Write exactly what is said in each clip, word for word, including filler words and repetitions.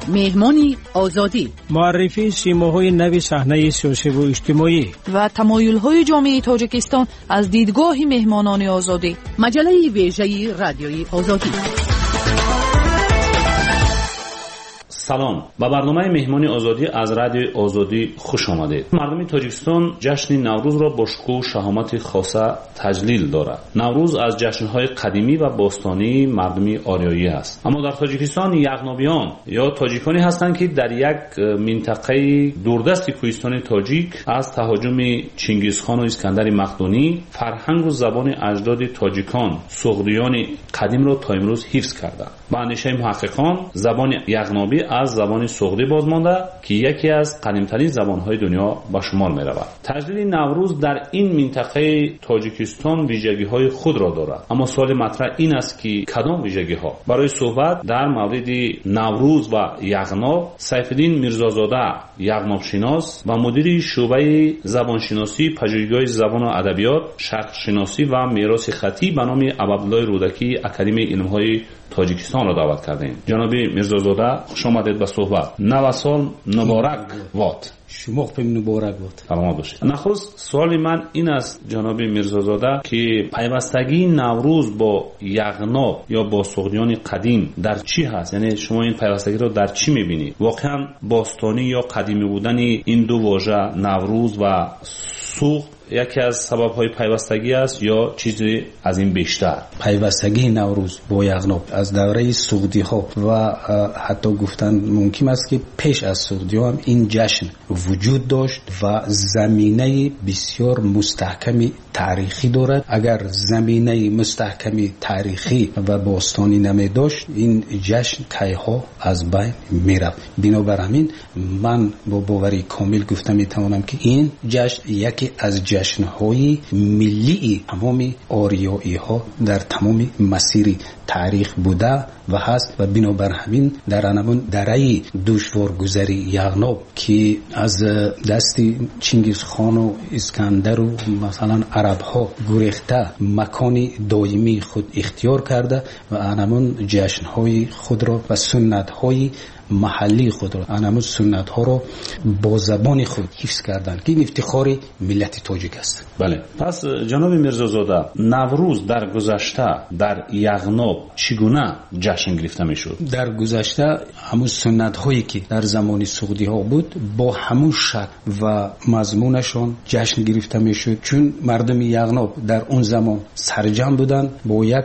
مهمانی آزادی، معرفی سیماهای نوی صحنه سیاسی و اجتماعی و تمایل‌های جامعه تاجیکستان از دیدگاه مهمانان آزادی. مجله ویژه رادیوی آزادی. سلام، با برنامه مهمانی آزادی از رادیو آزادی خوش آمدید. مردم تاجیکستان جشن نوروز را با شکوه و شهامت خاصه تجلیل دارد. نوروز از جشن‌های قدیمی و باستانی مردمی آریایی است. اما در تاجیکستان یغنابیان یا تاجیکانی هستند که در یک منطقه دوردست کوهستان تاجیک از تهاجم چنگیزخان و اسکندر مقدونی فرهنگ و زبان اجداد تاجیکان سغدیان قدیم را تا امروز حفظ کردند. با اندیشه محققان زبان یغنابی از زبان سغدی بازمانده که یکی از قدیمترین زبانهای دنیا به شمار می رود. تجلیل نوروز در این منطقه تاجیکستان ویژگی‌های خود را دارد. اما سوال مطرح این است که کدام ویژگی‌ها؟ برای صحبت در مورد نوروز و یغناب، سیفالدین میرزازاده یغنابشناس و مدیر شعبه زبانشناسی پژوهشگاه زبان و ادبیات، شرق شناسی و میراث خطی به نام عبدالله رودکی اکادمی علم‌های تاجیکستان را دعوت کردیم. جناب میرزازاده خوش آمدید به صحبت. نو سال مبارک باد. شما خب مبارک باد. سلامت باشید. نخست سوال من این است جناب میرزازاده که پیوستگی نوروز با یغناب یا با سغدیان قدیم در چی هست؟ یعنی شما این پیوستگی را در چی می‌بینید؟ واقعا باستانی یا قدیمی بودن این دو واژه نوروز و سغد یکی از سبب‌های پیوستگی است یا چیزی از این بیشتر؟ پیوستگی نوروز با یغناب از دوره سغدی‌ها و حتی گفتن ممکن است که پیش از سغدی‌ها هم این جشن وجود داشت و زمینه بسیار مستحکمی تاریخی دارد. اگر زمینه مستحکمی تاریخی و باستانی نمی داشت این جشن کیها از بین میرفت. بنابر همین من با باوری کامل گفتم میتوانم که این جشن یکی از جشن‌های ملی تمام آریایی ها در تمام مسیر تاریخ بوده و هست و بنابر همین در انمون درای دشوارگذری یغناب که از دست چنگیز خان و اسکندر و مثلا عرب ها گریخته مکانی دائمی خود اختیار کرده و انمون جشن‌های خود را و سنت‌های محلی خود را انمون سنت ها را با زبان خود حفظ کردند که این افتخار ملت تاجیک است. بله. پس جناب میرزازاده نوروز در گذشته در یغناب چگونه جشن گرفته میشد؟ در گذشته همون سنت هایی که در زمان سغدی ها بود با همون شکل و مضمونشان جشن گرفته میشد، چون مردم یغناب در اون زمان سرجم بودند با یک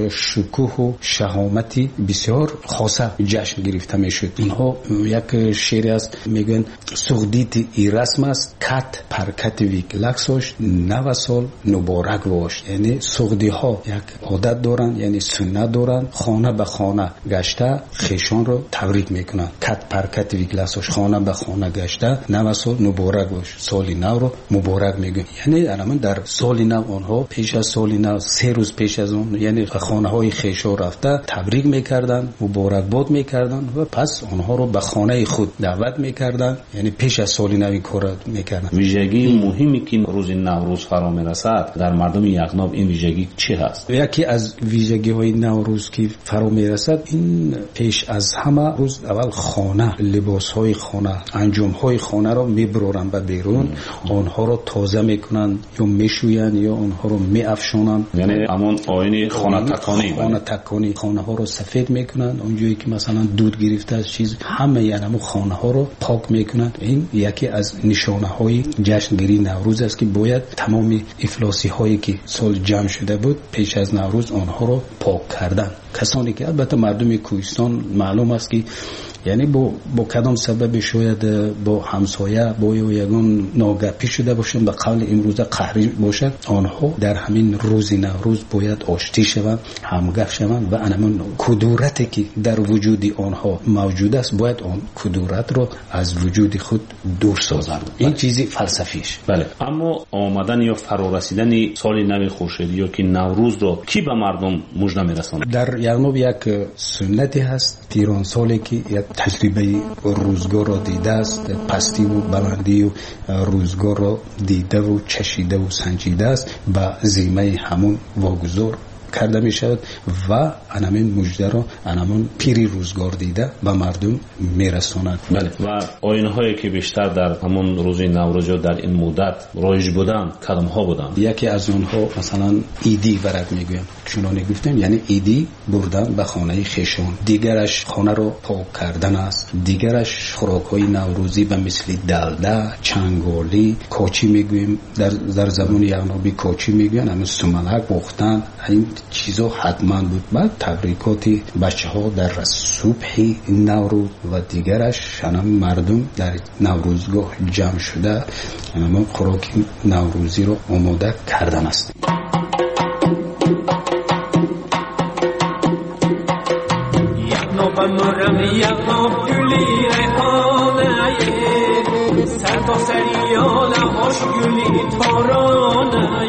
شکوه و شهامتی بسیار خاصه جشن گرفته میشد. اینها یک شعری است میگن سغدیت ای رسم است کت پرکت ویک لکسوش نو سال مبارک باش. یعنی سغدی ها یک عادت دارن، یعنی سنت دارن، خانه به خانه گشته خیشان رو تبریک میکنن. کت پرکت ویک لکسوش خانه به خانه گشته نو سال مبارک باش، سال نو رو مبارک میگن. یعنی الان در سال نو اونها پیش از سال نو سه روز پیش از اون یعنی خانه های خیشا رفته تبریک میکردن، مبارک باد میکردن و پس آنها رو به خانه خود دعوت میکردن، یعنی پیش از سال نو این کار میکردن. ویژگی مهمی که روز نوروز فرا میرسد در مردم یغناب این ویژگی چی هست؟ یکی از ویژگی های نوروز که فرا میرسد این پیش از همه روز اول خانه، لباس های خانه، انجام های خانه رو میبرورن به بیرون، آنها رو تازه میکنن یا میشوین یا آنها رو میافشونن، یعنی همون آیین خانه تکانی خانه تکانی خانه ها رو سفید میکنن. اونجایی که مثلا دود گرفته از چیز همه یعنی خانه ها رو پاک میکنن. این یکی از نشانه های جشنگیری نوروز است که باید تمام افلاسی هایی که سال جمع شده بود پیش از نوروز آنها رو پاک کردن. کسانی که البته مردم کوهستان معلوم است که یعنی با با کدام سبب شاید با همسایه با یگان ناگپی شده باشند به قول امروز قهری باشند، آنها در همین روز نوروز باید آشتی شوند، همگپ شوند و همون کدورتی که در وجود آنها موجود است باید آن کدورت را از وجود خود دور سازند. این چیزی فلسفیش. بله. اما آمدن یا فرا رسیدن سال نو خورشیدی یا که نوروز رو کی به مردم مژده میرساند؟ در یغناب یک سنتی هست تیران سالی که یک تجربه روزگار را دیده است، پستی و بلندی و روزگار را دیده و چشیده و سنجیده است، با زیمه همون واگذار کرده می شود و انامین مژده رو انامون پیری روزگار دیده به مردم می رسانند. بله. و آیین‌هایی که بیشتر در همون روز نوروز در این مدت رایج بودن کدام ها بودن؟ یکی از اونها مثلا ایدی ورق میگویم، چون گفتیم یعنی ایدی بردن به خانه خیشون، دیگرش خانه رو پاک کردن است، دیگرش خوراک‌های نوروزی به مثل دلده، چنگالی، کوچی میگویم، در در زبان یغنابی کوچی میگوین، همون سمنک پختن، این چیزا حتما بود. بعد تبریکات بچه‌ها در صبح نوروز و دیگرش هم مردم در نوروزگاه جمع شده همون خوراک نوروزی رو آماده کردن است. یغناب گلی ریحانه سر تا سریال خوش گلی تارانه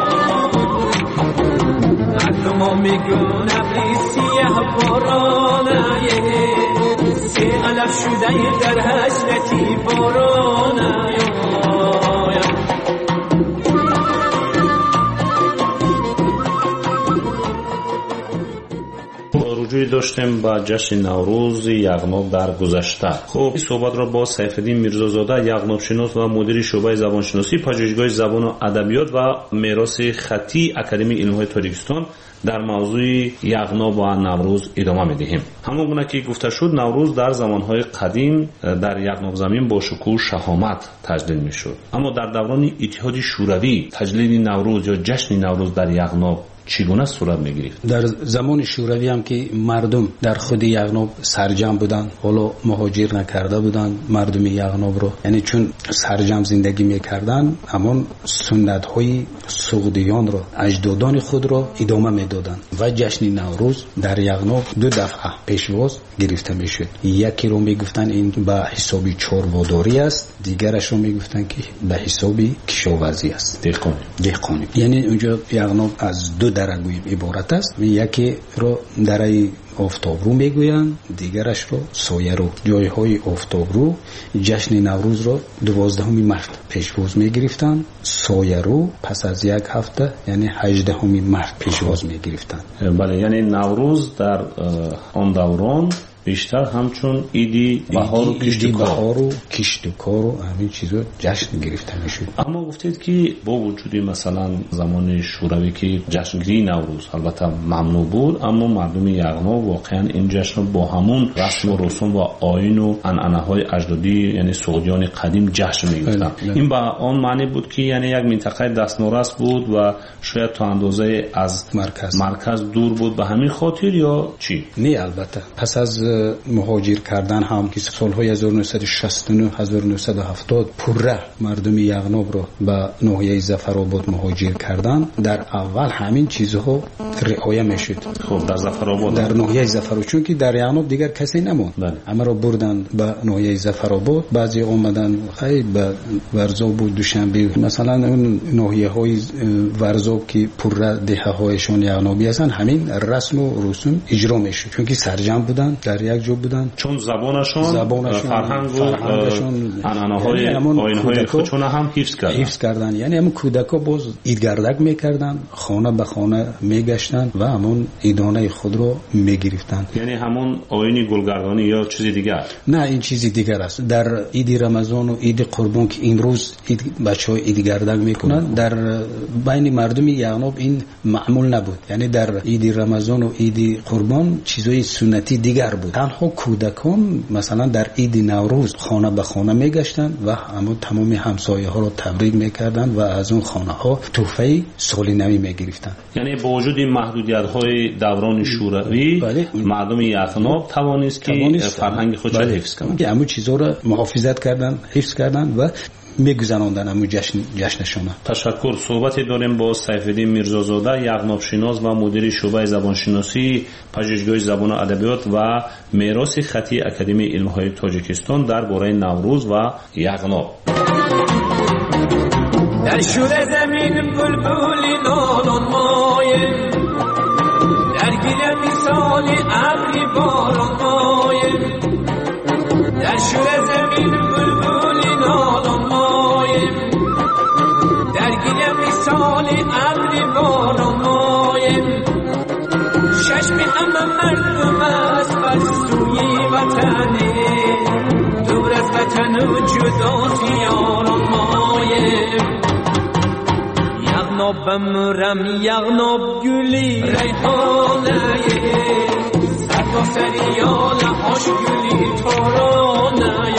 اکنما میگون ابری سیه بارانه سی علف شده در حجرتی بارانه رجوعی داشتیم با جشن نوروز یغناب در گذشته. خب این صحبت را با سیفالدین میرزازاده، یغناب شناس و مدیر شعبه زبانشناسی پژوهشگاه زبان و ادبیات و میراث خطی اکادمی علوم تاجیکستان در موضوع یغناب و نوروز ادامه میدهیم. همونگونه که گفته شد نوروز در زمانهای قدیم در یغناب زمین با شکوه شهامت تجلیل میشد، اما در دوران اتحاد شوروی تجلیل نوروز یا جشن نوروز در یغناب چگونه صورت میگرفت؟ در زمان شوروی هم که مردم در خود یغناب سرجم بودن، حالا مهاجر نکرده بودن مردم یغناب رو، یعنی چون سرجم زندگی میکردن همون سنت های سعودیان رو، اجدادان خود رو ادامه میدادن و جشن نوروز در یغناب دو دفعه پیشواز گرفته میشد. یکی رو میگفتن این به حسابی چورواداری است، دیگرش رو میگفتن که به حسابی کشاورزی است، دهقانی. دهقانی. یعنی اونجا یغناب از دو درگویم عبارت است. یکی رو درای آفتاب رو میگویند، دیگرش رو سایه رو. جای های آفتاب رو جشن نوروز رو دوازدهم مارس پیشواز میگرفتند، سایه رو پس از یک هفته یعنی هجدهم مارس پیشواز میگرفتند. بله، یعنی نوروز در آن دوران بیشتر همچون ایدی بهار و کشت و کار بهار و کشت و کار و همین چیزا جشن گرفته میشد. اما گفتید که با وجودی مثلا زمان شوروی که جشنگیری نوروز البته ممنوع بود، اما مردم یغناب واقعا این جشن رو با همون رسم و رسوم و آیین و عنعنه‌های اجدادی یعنی سعودیان قدیم جشن می‌گرفتن. این با آن معنی بود که یعنی یک منطقه دستنورس بود و شاید تا اندازه از مرکز مرکز دور بود به همین خاطر یا چی؟ نه، البته پس از مهاجر کردن هم که سالهای هزار و نهصد و شصت و نه هزار و نهصد و هفتاد پره مردم یغناب رو به ناحیه ظفرآباد مهاجر کردن، در اول همین چیزها رعایت میشد. خب در ظفرآباد، در ناحیه ظفرآباد، چون که در یغناب دیگر کسی نموند، اما رو بردن به ناحیه ظفرآباد. بعضی اومدن خیلی به ورزاب و دوشنبه، مثلا اون ناحیه های ورزاب که پره دهه هایشون یغنابی هستن، همین رسم و رسوم اجرا میشد، چون که سرجم بودن، در یک جو بودن، چون زبانشون, زبانشون فرهنگ و عنعنه‌های آیین‌های خودشون هم حفظ کردن. حفظ کردن یعنی همون کودکا باز ایدگردک میکردن، خانه به خانه میگشتن و همون ایدانه خود رو میگرفتن. یعنی همون آیین گلگردانی یا چیزی دیگر؟ نه، این چیزی دیگر است. در عید رمضان و عید قربان که این روز بچه‌ها ایدگردک میکنن، در بین مردم یغناب این معمول نبود. یعنی در عید رمضان و عید قربان چیزای سنتی دیگر بود. تنها کودکان مثلا در عید نوروز خانه به خانه میگشتن و همون تمام همسایه ها رو تبریک میکردن و از اون خانه ها تحفه سال نو میگرفتن. یعنی با وجود این محدودیت های دوران شوروی بله. مردم یغناب توانست که فرهنگ خودش را حفظ کنند، که همون چیزا رو محافظت کردن، حفظ کردن و میگذراندن همون جشن جشنشون. تشکر. صحبتی داریم با سیفالدین میرزازاده، یغناب شناس و مدیر شعبه زبانشناسی پژوهشگاه زبان و ادبیات و میراث خطی اکادمی علوم‌های تاجیکستان درباره نوروز و یغناب. در شور زمین بلبلی نالان مایه، در گل مثال ابری باران مایه، در شور زمین بلبلی نالان مایه، در گل مثال ابری باران مایه، همه مردم از بر سوی وطنه دور از وطن و جدا خیاران مایم یغناب بمرم یغناب گلی ریحانه سرتا سریال هاش گلی تارانه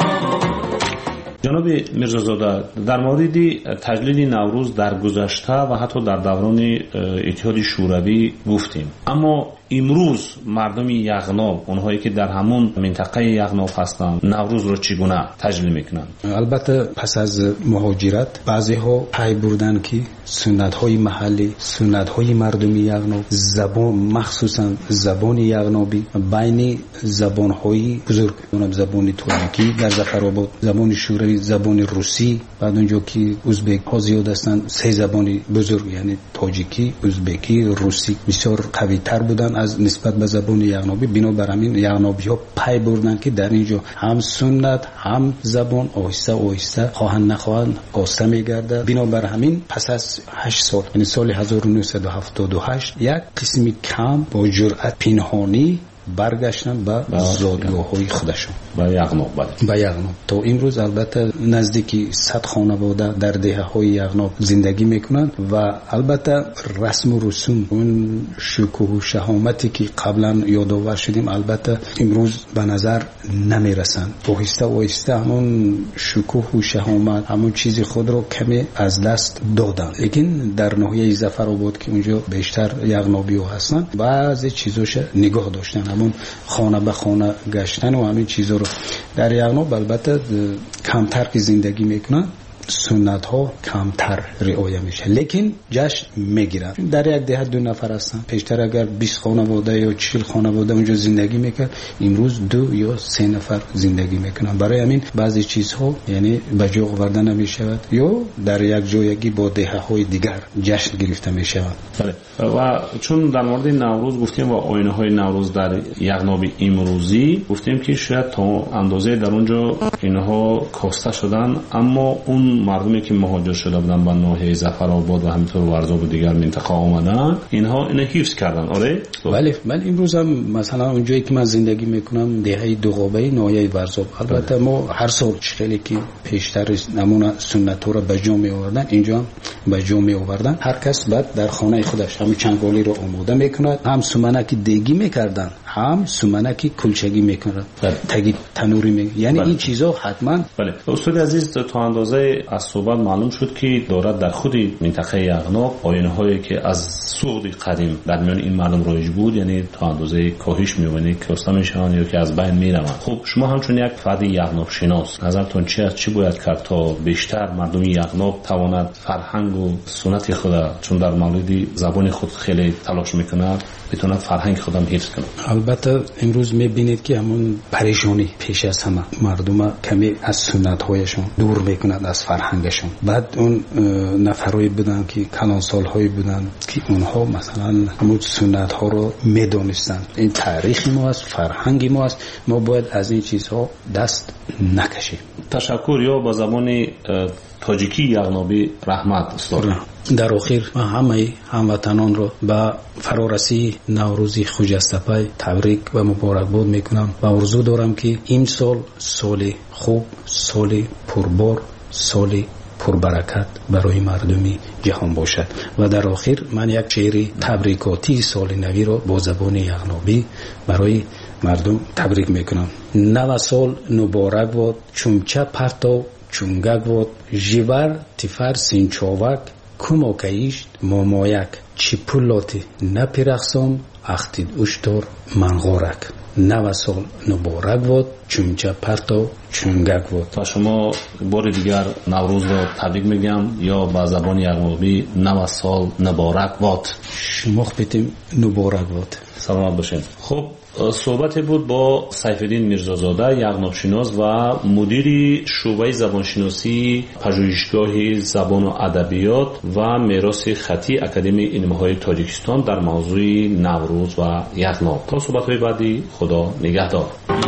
جناب میرزازاده، در مورد تجلیل نوروز در گذشته و حتی در دوران اتحاد شوروی گفتیم، اما امروز مردم یغناب، اونهایی که در همون منطقه یغناب هستند، نوروز رو چگونه تجلیل میکنن؟ البته پس از مهاجرت بعضی ها پی بردن که سنت های محلی، سنت های مردم یغناب، زبان مخصوصا زبان یغنابی بین زبان های بزرگ، زبان ترکی در ظفرآباد، زبان شوروی، زبان روسی، بعد اونجا که ازبک ها زیاد هستند سه زبان بزرگ یعنی تاجیکی، ازبکی، روسی بسیار قوی تر بودن از نسبت به زبان یغنابی. بنابر همین یغنابی ها پی بردن که در اینجا هم سنت هم زبان آهسته آهسته خواهند نخواهند آسته میگرده. بنابر همین پس از هشت سال یعنی سال هزار و نهصد و هفتاد و هشت یک قسمی کم با جرأت پنهانی برگشتن به زادگاه‌های خودشون به یغناب. به یغناب تا امروز البته نزدیکی صد خانواده در دهه‌های یغناب زندگی میکنند و البته رسم و رسوم اون شکوه و شهامتی که قبلا یادآور شدیم البته امروز به نظر نمیرسند. آهسته آهسته همون شکوه و شهامت همون چیزی خود رو کمی از دست دادن. لیکن در ناحیه ظفرآباد که اونجا بیشتر یغنابی‌ها هستند بعضی چیزاش نگاه داشتن، همون خانه به خانه گشتن و همین چیزا رو. در یغناب البته کمتر که زندگی میکنن سنت ها کمتر رعایت میشه، لیکن جشن میگیرن. در یک دهه دو نفر هستن، پیشتر اگر بیست خانواده یا چهل خانواده اونجا زندگی میکرد امروز دو یا سه نفر زندگی میکنن. برای همین بعضی چیزها یعنی به جا آورده نمیشود یا در یک جایگی با دهه های دیگر جشن گرفته میشود. بله. و چون در مورد نوروز گفتیم و آیین های نوروز در یغناب امروزی گفتیم که شاید تا اندازه در اونجا اینها کاسته شدن، اما اون مردمی که مهاجر شده بودن به ناحیه ظفرآباد و همینطور ورزاب و دیگر منطقه آمدن اینها اینو حفظ کردن. آره بله. من امروز هم مثلا اونجایی که من زندگی میکنم دهه دوغابه ناحیه ورزاب، البته ما هر سال خیلی که پیشتر نمونه سنت رو به جا می آوردن اینجا هم به جا می آوردن. هر کس بعد در خانه خودش هم چنگالی رو آماده میکند، هم سومنک دیگی میکردن هم سومنک کلچگی میکردن، تگی تنوری می یعنی بله. این چیزا حتما. بله استاد عزیز، تا اندازه از صحبت معلوم شد که دارد در خود منطقه یغناب آیین‌هایی که از سوق قدیم در میان این مردم رایج بود یعنی تا اندازه کاهش می‌بینید که کاسته میشن یا که از بین میروند. خب شما همچون یک فرد یغناب شناس نظرتون چی است؟ چی باید کرد تا بیشتر مردم یغناب تواند فرهنگ و سنت خود چون در مورد زبان خود خیلی تلاش میکنند بتوند فرهنگ خودم حفظ کنند؟ البته امروز میبینید که همون پریشانی پیش از همه مردم کمی از سنت هایشون دور میکنند از فرهنگشون. بعد اون نفرایی بودن که کلان سالهایی بودن که اونها مثلا همون سنت ها رو میدونستن. این تاریخ ما است، فرهنگ ما است، ما باید از این چیزها دست نکشیم. تشکر. یا با زبان تاجیکی یغنابی رحمت استاد. در آخر من همه هموطنان رو به فرارسی نوروزی خجسته تبریک و مبارکباد میکنم و آرزو دارم که این سال سال خوب، سال پربار، سال پربرکت برای مردمی جهان باشد. و در آخر من یک شعر تبریکاتی سال نوی رو با زبان یغنابی برای مردم تبریک میکنم. نو سال مبارک باد، چومچه پرتو چونگک باد، جیبر تفر سینچاوک، کم آکایشت مامایک، چی پولاتی نپیرخسام اختید اشتار منغارک. نو سال مبارک باد، چومچه پرتو چونگک باد. و شما بار دیگر نوروز رو تبریک میگم یا با زبان یغنابی نو سال مبارک باد. شما خبتیم مبارک باد. سلامت باشین. خب صحبت بود با سیفالدین میرزازاده یغنابشناس و مدیر شعبه زبانشناسی پژوهشگاه زبان و ادبیات و میراث خطی اکادمی علم‌های تاجیکستان در موضوع نوروز و یغناب. تا صحبت‌های بعدی خدا نگهدار.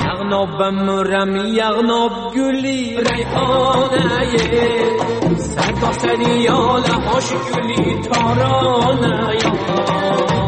یغنابم رم یغناب گلی ریحانه سرتا سریال هاش گلی تارانه